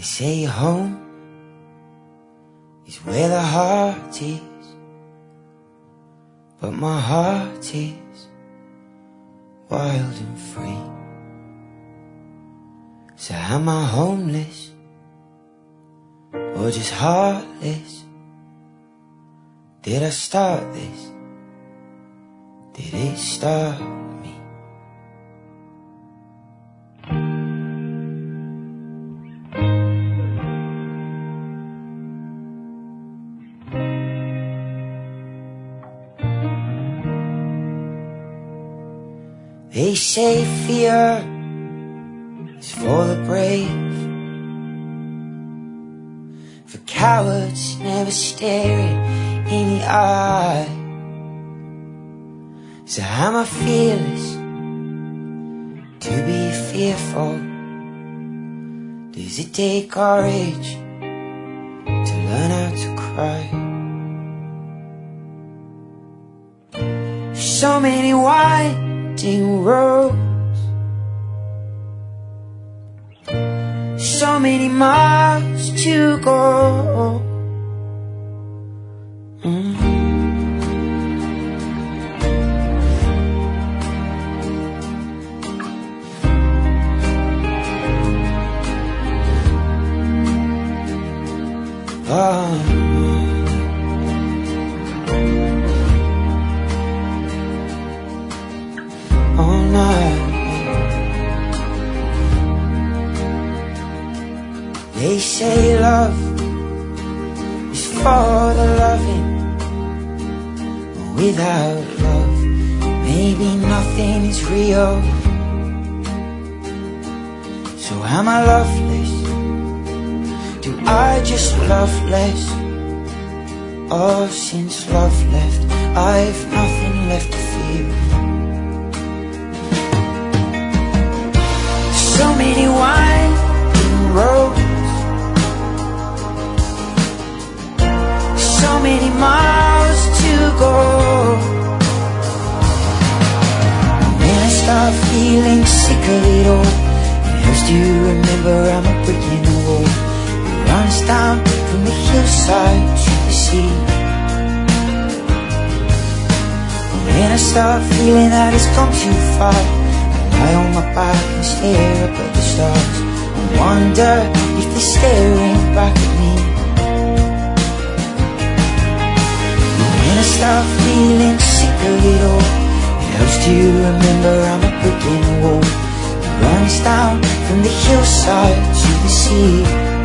say home is where the heart is, but my heart is wild and free. So am I homeless or just heartless? Did I start this? Did it start me? They say fear is for the brave, for cowards never staring in the eye. So am I fearless to be fearful? Does it take courage to learn how to cry? So many winding roads, so many miles to go. All night. They say love is for the loving, but without love, maybe nothing is real. So am I loveless? Do I just love less? Oh, since love left, I've nothing left to feel. So many winding roads, so many miles to go. When I start feeling sick of it all, it helps to remember I'm a brick in the wall. It runs down from the hillside to the sea. When I start feeling that it's gone too far, I lie on my back and stare up at the stars and wonder if they're staring back at me. When I start feeling sick of it all, it helps to remember I'm a brick in the wall. It runs down from the hillside to the sea.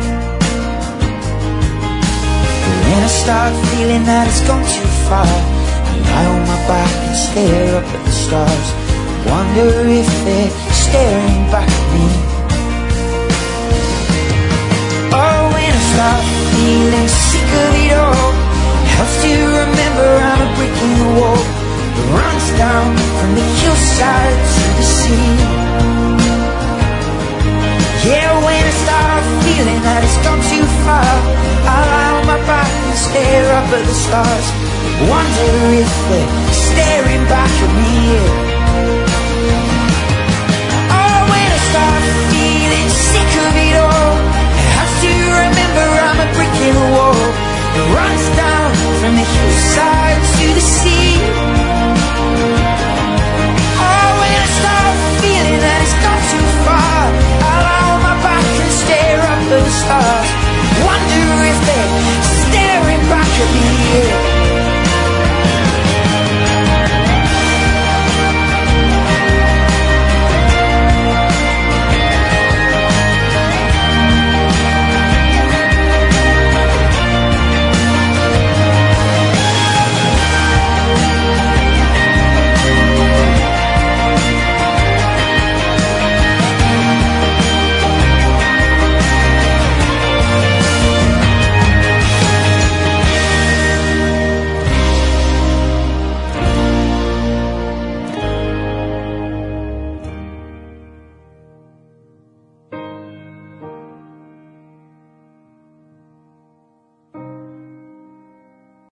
When I start feeling that it's gone too far, I lie on my back and stare up at the stars, wonder if they're staring back at me. Oh, when I start feeling sick of it all, it helps to remember I'm a brick in the wall that runs down from the hillside to the sea. Yeah, when I start feeling that it's gone too far, I lie on my back and stare up at the stars, wonder if they're staring back at me. Oh, when I start feeling sick of it all, it helps to remember I'm a brick in the wall that runs down from the hillside to the sea.